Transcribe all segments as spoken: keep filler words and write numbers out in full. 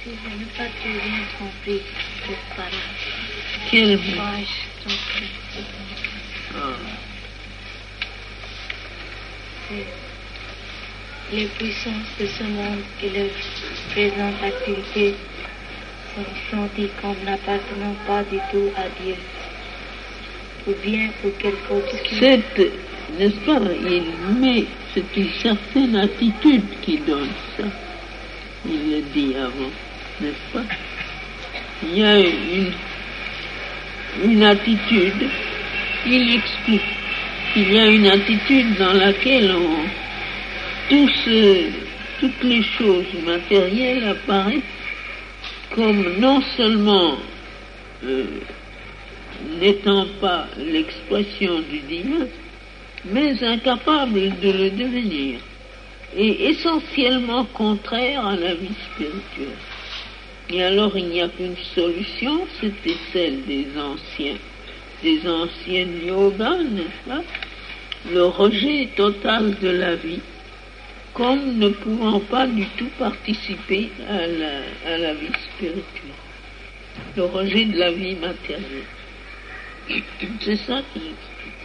Si je n'ai pas très bien compris cette parole. Quelle Page trente-sept. ah. C'est les puissances de ce monde et leur présente activité sont senties comme n'appartenant pas du tout à Dieu, ou bien pour quelque autre chose. Cette, n'est-ce pas, il met, c'est une certaine attitude qui donne ça. Il le dit avant, n'est-ce pas? Il y a une, une attitude, il explique qu'il y a une attitude dans laquelle on, tout ce, toutes les choses matérielles apparaissent comme non seulement euh, n'étant pas l'expression du divin, mais incapable de le devenir, et essentiellement contraire à la vie spirituelle. Et alors il n'y a qu'une solution, c'était celle des anciens, des anciennes yogas, n'est-ce pas? Le rejet total de la vie, comme ne pouvant pas du tout participer à la, à la vie spirituelle. Le rejet de la vie matérielle. C'est ça qu'il explique.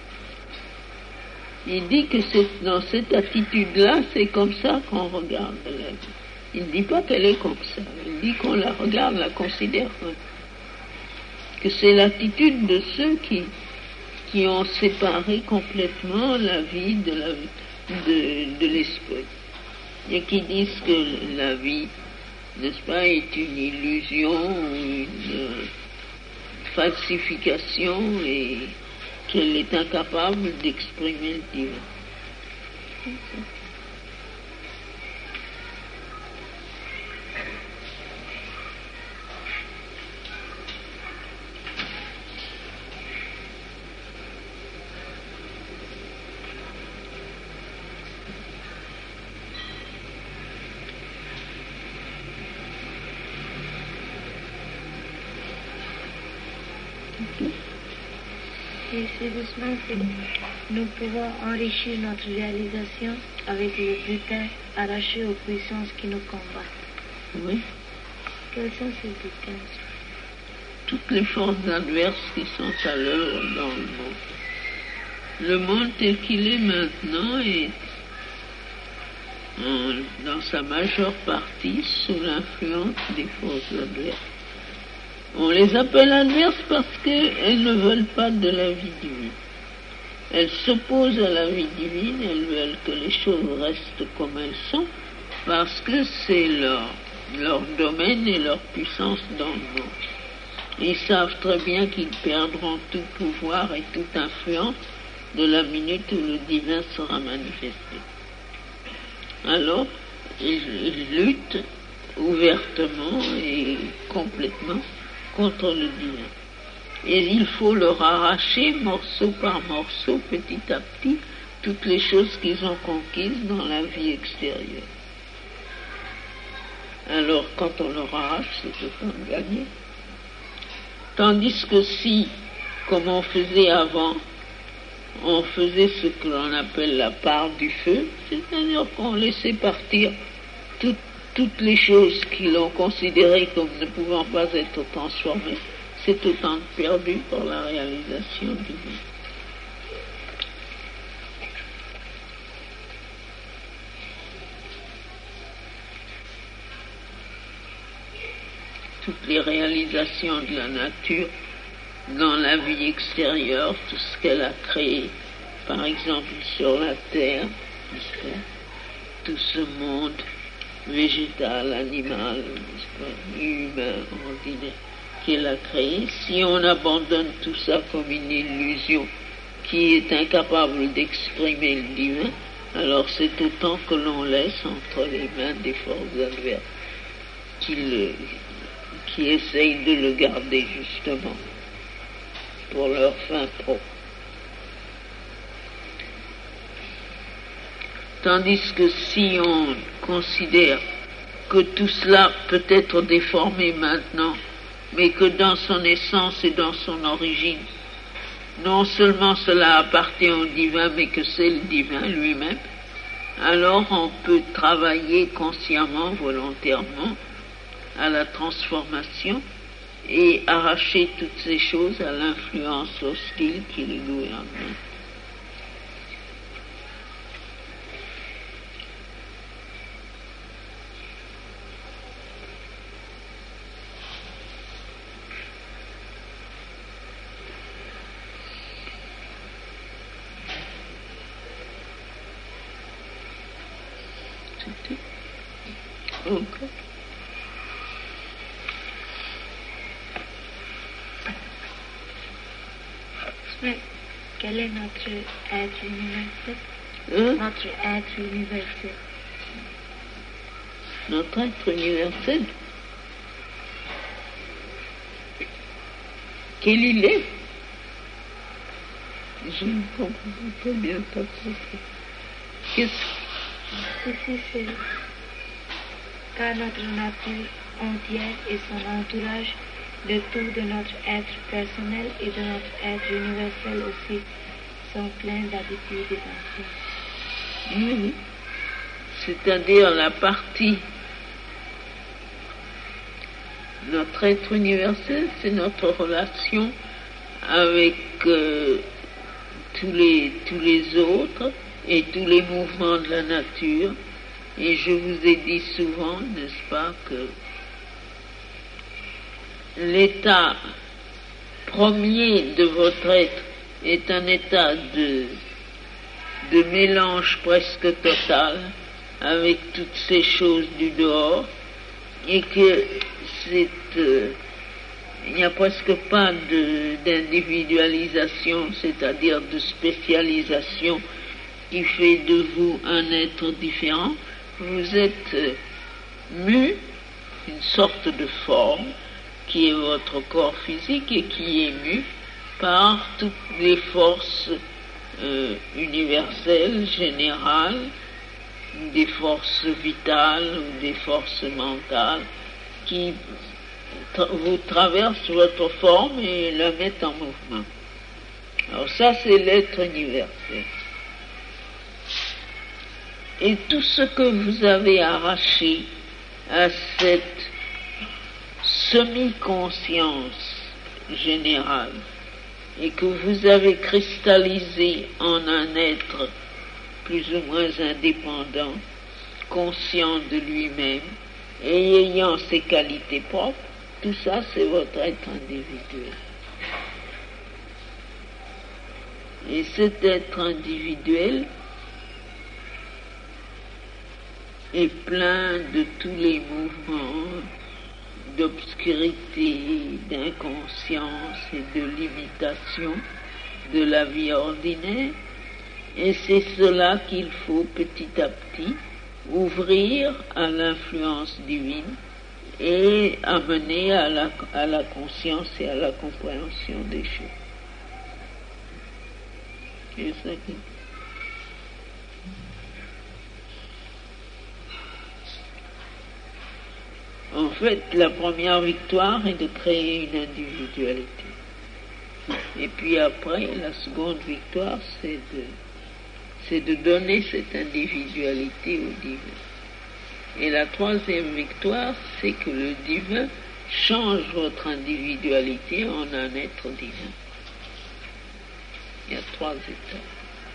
Il dit que c'est, dans cette attitude-là, c'est comme ça qu'on regarde la vie. Il ne dit pas qu'elle est comme ça. Il dit qu'on la regarde, la considère comme que c'est l'attitude de ceux qui, qui ont séparé complètement la vie de la vie. De, de l'esprit, et qui disent que la vie, n'est-ce pas, est une illusion, une euh, falsification, et qu'elle est incapable d'exprimer le divin. Et c'est doucement que nous pouvons enrichir notre réalisation avec le butin arraché aux puissances qui nous combattent. Oui. Quels sont ces butins? Toutes les forces adverses qui sont à l'œuvre dans le monde. Le monde tel qu'il est maintenant est en, dans sa majeure partie sous l'influence des forces adverses. On les appelle adverses parce qu'elles ne veulent pas de la vie divine. Elles s'opposent à la vie divine, elles veulent que les choses restent comme elles sont, parce que c'est leur, leur domaine et leur puissance dans le monde. Ils savent très bien qu'ils perdront tout pouvoir et toute influence de la minute où le divin sera manifesté. Alors, ils, ils luttent ouvertement et complètement contre le divin. Et il faut leur arracher, morceau par morceau, petit à petit, toutes les choses qu'ils ont conquises dans la vie extérieure. Alors, quand on leur arrache, c'est autant de gagner. Tandis que si, comme on faisait avant, on faisait ce que l'on appelle la part du feu, c'est-à-dire qu'on laissait partir toutes toutes les choses qui l'ont considéré comme ne pouvant pas être transformées, c'est autant perdu pour la réalisation divine. Toutes les réalisations de la nature dans la vie extérieure, tout ce qu'elle a créé, par exemple sur la terre, tout ce monde végétal, animal, humain, ordinaire, qu'elle a créé, si on abandonne tout ça comme une illusion qui est incapable d'exprimer le divin, alors c'est autant que l'on laisse entre les mains des forces adverses qui, le, qui essayent de le garder justement pour leur fin propre. Tandis que si on considère que tout cela peut être déformé maintenant, mais que dans son essence et dans son origine, non seulement cela appartient au divin, mais que c'est le divin lui-même, alors on peut travailler consciemment, volontairement, à la transformation et arracher toutes ces choses à l'influence hostile qui les gouverne. Okay. Mais quel est notre être universel? Hein? Notre être universel. Notre être universel. Quel il est? Je ne comprends pas bien ta question. Qu'est-ce Ici, c'est car notre nature entière et son entourage, de tout de notre être personnel et de notre être universel aussi, sont pleins d'habitudes et d'influences. Oui. C'est-à-dire la partie, notre être universel, c'est notre relation avec euh, tous les, tous les autres et tous les mouvements de la nature. Et je vous ai dit souvent, n'est-ce pas, que l'état premier de votre être est un état de, de mélange presque total avec toutes ces choses du dehors, et que c'est, euh, il n'y a presque pas de, d'individualisation, c'est-à-dire de spécialisation qui fait de vous un être différent. Vous êtes euh, mu, une sorte de forme qui est votre corps physique et qui est mu par toutes les forces euh, universelles, générales, des forces vitales ou des forces mentales qui tra- vous traversent votre forme et la mettent en mouvement. Alors ça, c'est l'être universel. Et tout ce que vous avez arraché à cette semi-conscience générale et que vous avez cristallisé en un être plus ou moins indépendant, conscient de lui-même et ayant ses qualités propres, tout ça c'est votre être individuel. Et cet être individuel est plein de tous les mouvements d'obscurité, d'inconscience et de limitation de la vie ordinaire, et c'est cela qu'il faut petit à petit ouvrir à l'influence divine et amener à la, à la conscience et à la compréhension des choses. C'est ça qui... En fait, la première victoire est de créer une individualité. Et puis après, la seconde victoire, c'est de, c'est de donner cette individualité au divin. Et la troisième victoire, c'est que le divin change votre individualité en un être divin. Il y a trois étapes.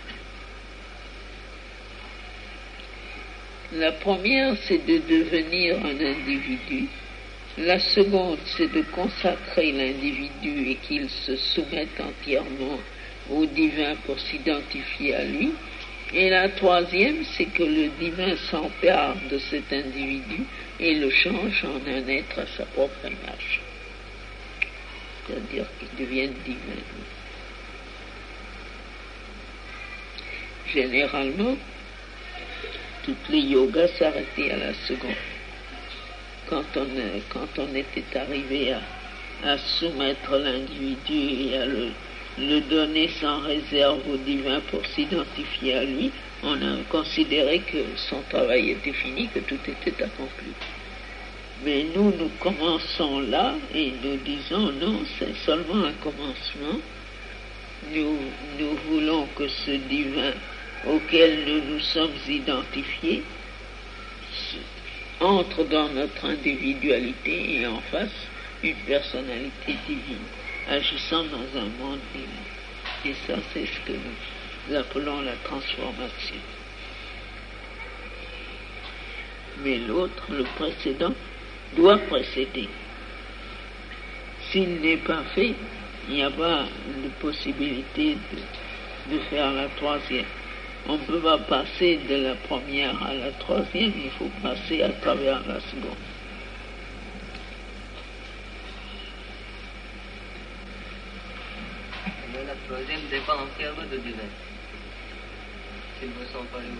La première, c'est de devenir un individu. La seconde, c'est de consacrer l'individu et qu'il se soumette entièrement au divin pour s'identifier à lui. Et la troisième, c'est que le divin s'empare de cet individu et le change en un être à sa propre image. C'est-à-dire qu'il devienne divin. Généralement, toutes les yogas s'arrêtaient à la seconde. Quand on, quand on était arrivé à, à soumettre l'individu et à le, le donner sans réserve au divin pour s'identifier à lui, on a considéré que son travail était fini, que tout était accompli. Mais nous, nous commençons là et nous disons non, c'est seulement un commencement. Nous, nous voulons que ce divin auquel nous nous sommes identifiés entre dans notre individualité et en face une personnalité divine, agissant dans un monde divin. Et ça, c'est ce que nous appelons la transformation. Mais l'autre, le précédent, doit précéder. S'il n'est pas fait, il n'y a pas de possibilité de, de faire la troisième. On ne peut pas passer de la première à la troisième, il faut passer à travers la seconde. Mais la troisième dépend entièrement de Dieu. S'il ne sont pas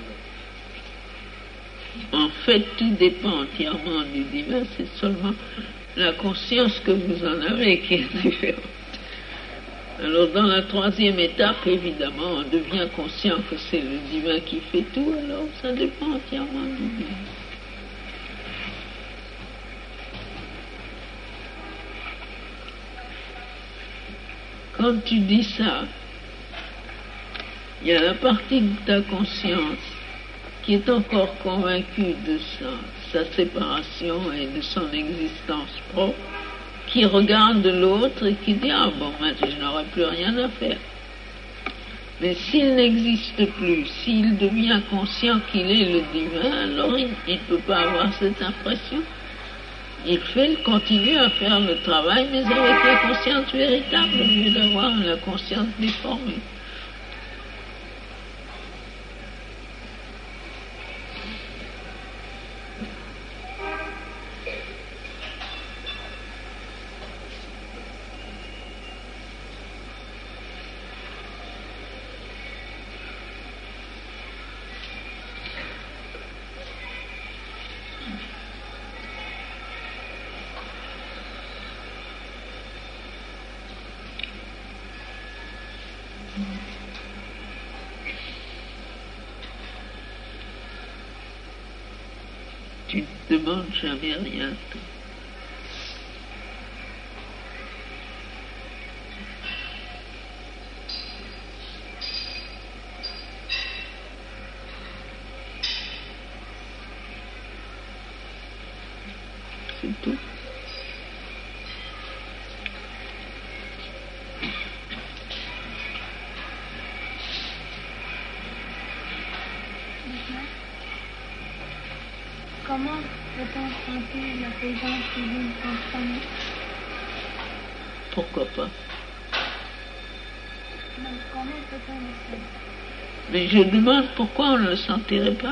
les En fait, tout dépend entièrement du divin, c'est seulement la conscience que vous en avez qui est différente. Alors dans la troisième étape, évidemment, on devient conscient que c'est le divin qui fait tout, alors ça dépend entièrement du divin. Quand tu dis ça, il y a la partie de ta conscience qui est encore convaincue de sa, sa séparation et de son existence propre, qui regarde l'autre et qui dit « Ah bon, maintenant je n'aurai plus rien à faire ». Mais s'il n'existe plus, s'il devient conscient qu'il est le divin, alors il ne peut pas avoir cette impression. Il fait, il continue à faire le travail, mais avec la conscience véritable, au lieu d'avoir la conscience déformée. Tu ne te demandes jamais rien. C'est tout. Comment peut-on sentir la présence divine constamment? Pourquoi pas? Non, comment peut-on le sentir? Mais je demande pourquoi on ne le sentirait pas?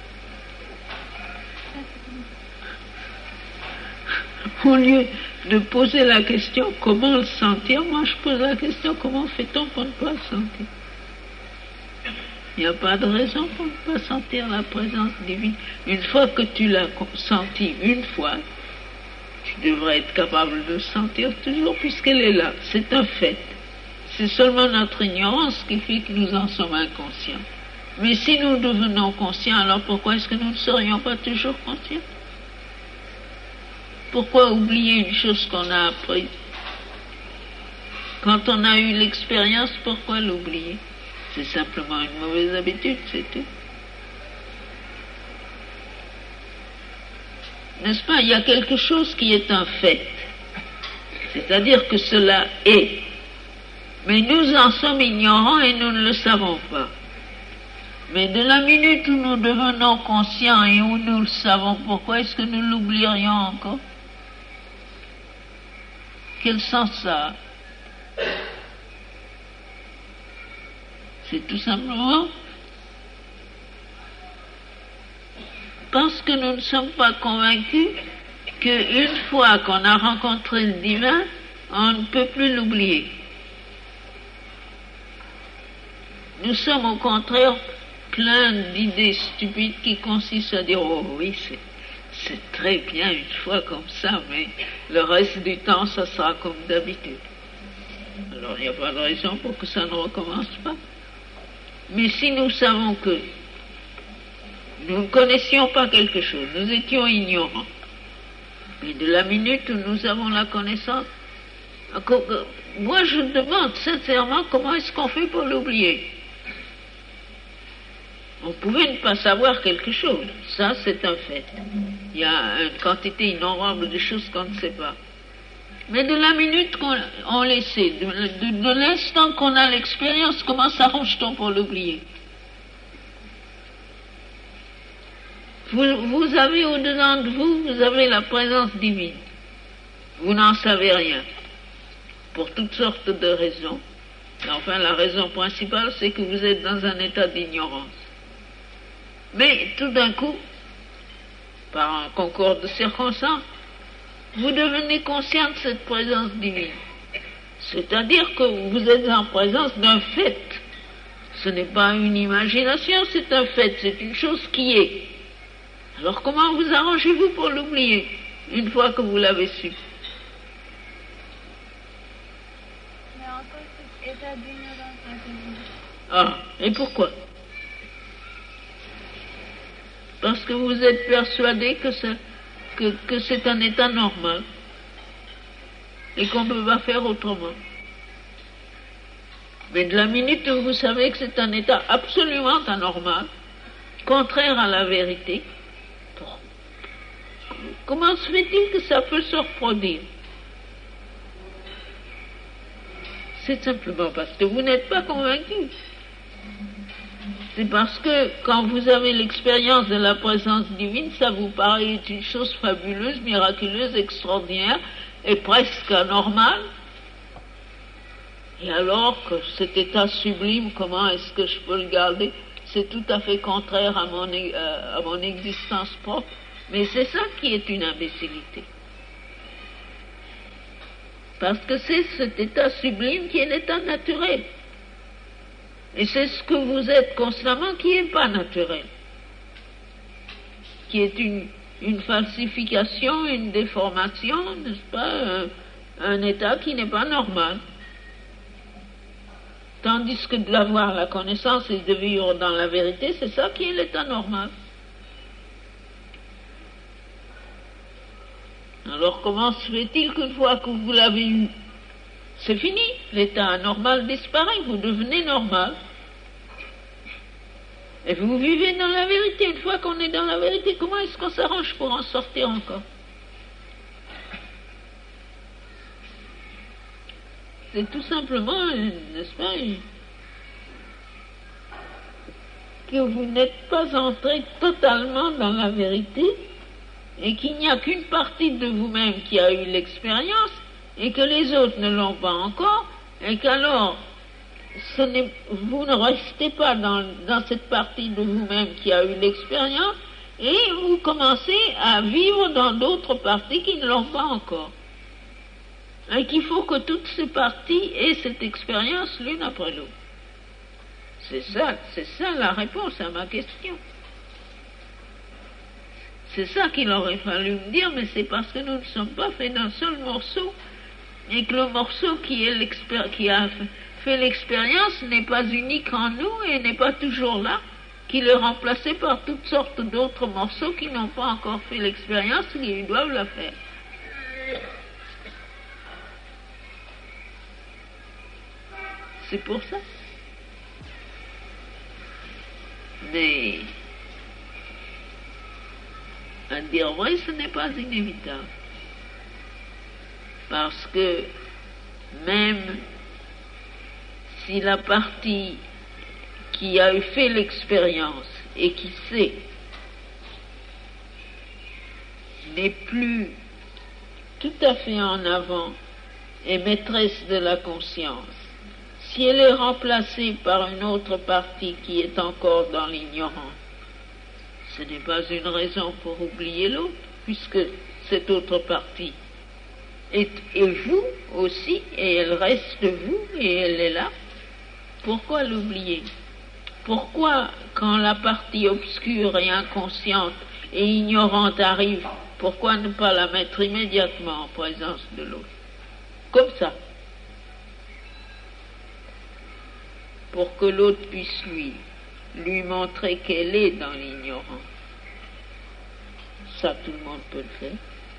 Au lieu de poser la question comment le sentir, moi je pose la question comment fait-on pour ne pas le sentir? Il n'y a pas de raison pour ne pas sentir la présence divine. Une fois que tu l'as sentie une fois, tu devrais être capable de le sentir toujours puisqu'elle est là. C'est un fait. C'est seulement notre ignorance qui fait que nous en sommes inconscients. Mais si nous devenons conscients, alors pourquoi est-ce que nous ne serions pas toujours conscients? Pourquoi oublier une chose qu'on a apprise? Quand on a eu l'expérience, pourquoi l'oublier? C'est simplement une mauvaise habitude, c'est tout. N'est-ce pas? Il y a quelque chose qui est un fait. C'est-à-dire que cela est. Mais nous en sommes ignorants et nous ne le savons pas. Mais de la minute où nous devenons conscients et où nous le savons, pourquoi est-ce que nous l'oublierions encore? Quel sens ça a? C'est tout simplement parce que nous ne sommes pas convaincus qu'une fois qu'on a rencontré le divin, on ne peut plus l'oublier. Nous sommes au contraire plein d'idées stupides qui consistent à dire « Oh oui, c'est, c'est très bien une fois comme ça, mais le reste du temps, ça sera comme d'habitude. » Alors il n'y a pas de raison pour que ça ne recommence pas. Mais si nous savons que nous ne connaissions pas quelque chose, nous étions ignorants, mais de la minute où nous avons la connaissance, moi je demande sincèrement comment est-ce qu'on fait pour l'oublier. On pouvait ne pas savoir quelque chose, ça c'est un fait. Il y a une quantité innombrable de choses qu'on ne sait pas. Mais de la minute qu'on on le sait, de, de, de l'instant qu'on a l'expérience, comment s'arrange-t-on pour l'oublier? Vous, vous avez au-dedans de vous, vous avez la présence divine. Vous n'en savez rien, pour toutes sortes de raisons. Enfin, la raison principale, c'est que vous êtes dans un état d'ignorance. Mais tout d'un coup, par un concours de circonstances, vous devenez conscient de cette présence divine. C'est-à-dire que vous êtes en présence d'un fait. Ce n'est pas une imagination, c'est un fait, c'est une chose qui est. Alors comment vous arrangez-vous pour l'oublier, une fois que vous l'avez su? Mais encore cet état d'ignorance à vous. Ah, et pourquoi? Parce que vous êtes persuadé que c'est, que, que c'est un état normal et qu'on ne peut pas faire autrement. Mais de la minute où vous savez que c'est un état absolument anormal, contraire à la vérité, comment se fait-il que ça peut se reproduire? C'est simplement parce que vous n'êtes pas convaincu. C'est parce que quand vous avez l'expérience de la présence divine, ça vous paraît une chose fabuleuse, miraculeuse, extraordinaire et presque anormale. Et alors que cet état sublime, comment est-ce que je peux le garder? C'est tout à fait contraire à mon, à mon existence propre. Mais c'est ça qui est une imbécilité. Parce que c'est cet état sublime qui est l'état naturel. Et c'est ce que vous êtes constamment qui n'est pas naturel. Qui est une, une falsification, une déformation, n'est-ce pas, un, un état qui n'est pas normal. Tandis que d'avoir la connaissance et de vivre dans la vérité, c'est ça qui est l'état normal. Alors comment se fait-il qu'une fois que vous l'avez eu, c'est fini, l'état anormal disparaît, vous devenez normal. Et vous vivez dans la vérité. Une fois qu'on est dans la vérité, comment est-ce qu'on s'arrange pour en sortir encore? C'est tout simplement, n'est-ce pas, que vous n'êtes pas entré totalement dans la vérité et qu'il n'y a qu'une partie de vous-même qui a eu l'expérience et que les autres ne l'ont pas encore, et qu'alors ce n'est, vous ne restez pas dans, dans cette partie de vous-même qui a eu l'expérience et vous commencez à vivre dans d'autres parties qui ne l'ont pas encore. Et qu'il faut que toutes ces parties aient cette expérience l'une après l'autre. C'est ça, c'est ça la réponse à ma question. C'est ça qu'il aurait fallu me dire, mais c'est parce que nous ne sommes pas faits d'un seul morceau, et que le morceau qui, est l'expér- qui a fait l'expérience n'est pas unique en nous et n'est pas toujours là, qu'il est remplacé par toutes sortes d'autres morceaux qui n'ont pas encore fait l'expérience et qui doivent la faire. C'est pour ça. Mais à dire vrai, ce n'est pas inévitable. Parce que même si la partie qui a eu fait l'expérience et qui sait n'est plus tout à fait en avant et maîtresse de la conscience, si elle est remplacée par une autre partie qui est encore dans l'ignorance, ce n'est pas une raison pour oublier l'autre, puisque cette autre partie est, est vous aussi, et elle reste vous, et elle est là. Pourquoi l'oublier? Pourquoi, quand la partie obscure et inconsciente et ignorante arrive, pourquoi ne pas la mettre immédiatement en présence de l'autre? Comme ça. Pour que l'autre puisse lui, lui montrer qu'elle est dans l'ignorance. Ça, tout le monde peut le faire.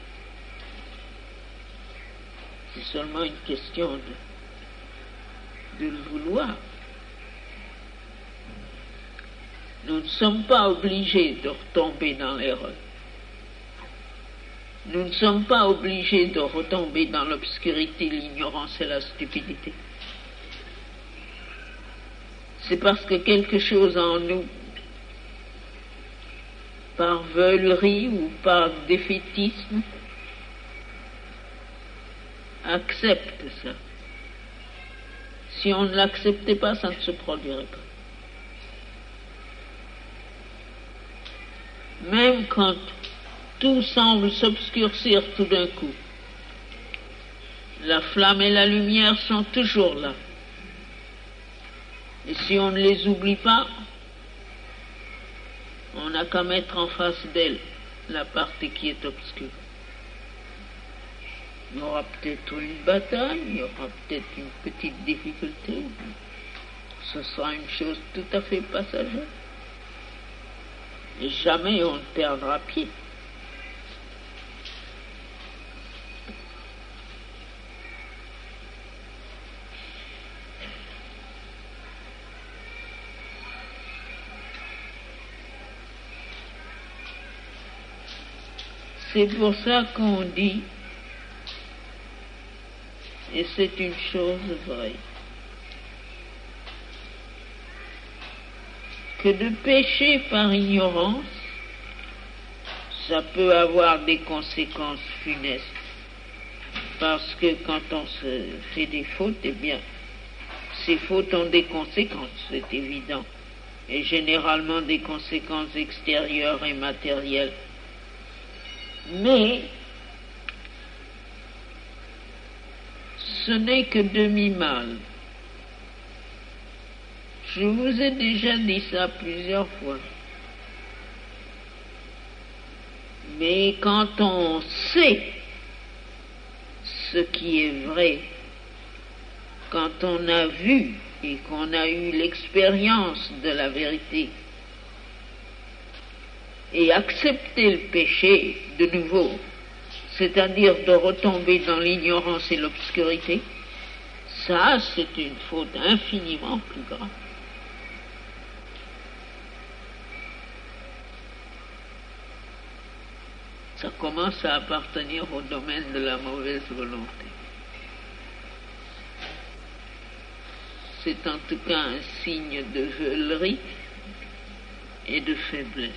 C'est seulement une question de, de le vouloir. Nous ne sommes pas obligés de retomber dans l'erreur. Nous ne sommes pas obligés de retomber dans l'obscurité, l'ignorance et la stupidité. C'est parce que quelque chose en nous, par veulerie ou par défaitisme, accepte ça. Si on ne l'acceptait pas, ça ne se produirait pas. Même quand tout semble s'obscurcir tout d'un coup, la flamme et la lumière sont toujours là. Et si on ne les oublie pas, on n'a qu'à mettre en face d'elle la partie qui est obscure. Il y aura peut-être une bataille, il y aura peut-être une petite difficulté. Ce sera une chose tout à fait passagère. Et jamais on ne perdra pied. C'est pour ça qu'on dit, et c'est une chose vraie, que de pécher par ignorance, ça peut avoir des conséquences funestes. Parce que quand on se fait des fautes, eh bien, ces fautes ont des conséquences, c'est évident. Et généralement des conséquences extérieures et matérielles. Mais ce n'est que demi-mal. Je vous ai déjà dit ça plusieurs fois. Mais quand on sait ce qui est vrai, quand on a vu et qu'on a eu l'expérience de la vérité, et accepter le péché de nouveau, c'est-à-dire de retomber dans l'ignorance et l'obscurité, ça, c'est une faute infiniment plus grave. Ça commence à appartenir au domaine de la mauvaise volonté. C'est en tout cas un signe de veulerie et de faiblesse.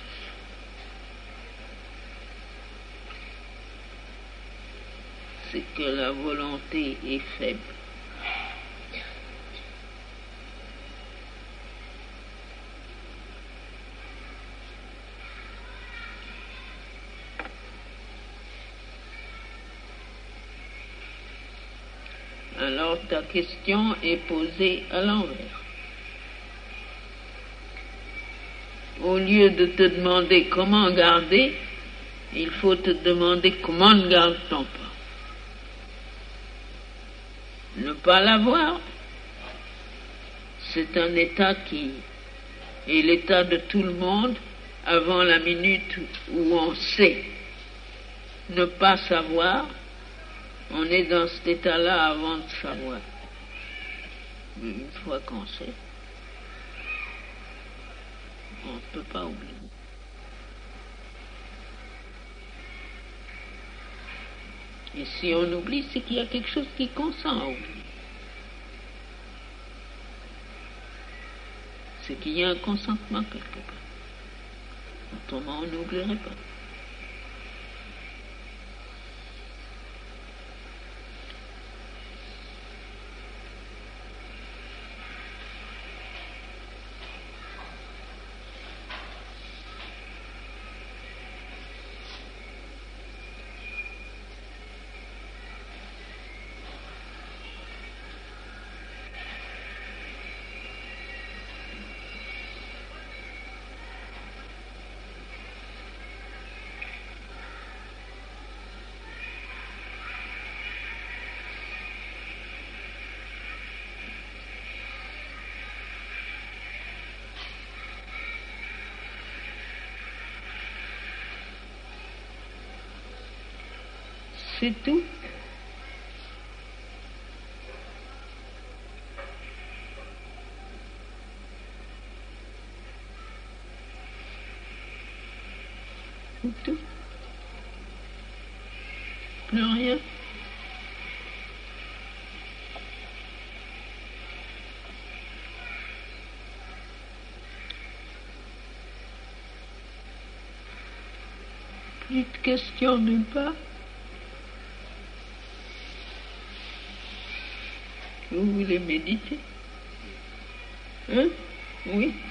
C'est que la volonté est faible. Alors ta question est posée à l'envers. Au lieu de te demander comment garder, il faut te demander comment ne garde-t-on pas. Ne pas l'avoir, c'est un état qui est l'état de tout le monde avant la minute où on sait. Ne pas savoir, on est dans cet état-là avant de savoir. Mais une fois qu'on sait, on ne peut pas oublier. Et si on oublie, c'est qu'il y a quelque chose qui consent à oublier. C'est qu'il y a un consentement quelque part. Autrement, on n'oublierait pas. C'est tout. C'est tout. Plus rien. Plus de questions nulle part. Vous voulez méditer? Hein? Oui.